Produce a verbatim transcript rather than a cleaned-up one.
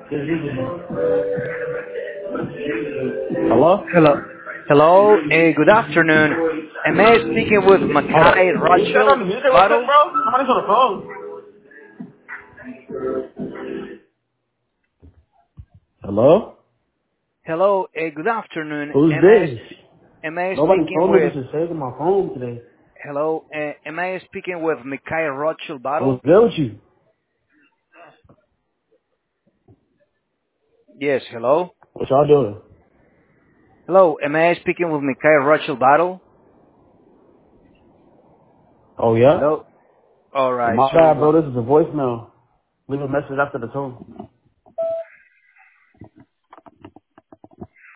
Hello? Hello. Hello. Uh, good afternoon. Am I speaking with Hold up. Makai Can you turn on Rothschild the music real quick, Battle? bro? Somebody's on the phone. Hello? Hello. Uh, good afternoon. Who's Am I this? am I Nobody speaking told me with this is saved in my phone today. Hello? Uh, am I speaking with Makai Rothschild Battle? What's good with you? Yes. Hello. What y'all doing? Hello. Am I speaking with Makai Rothschild Battle? Oh, yeah? Hello. All Oh, right. my bad, So bro. uh, This is a voicemail. Leave a message after the tone.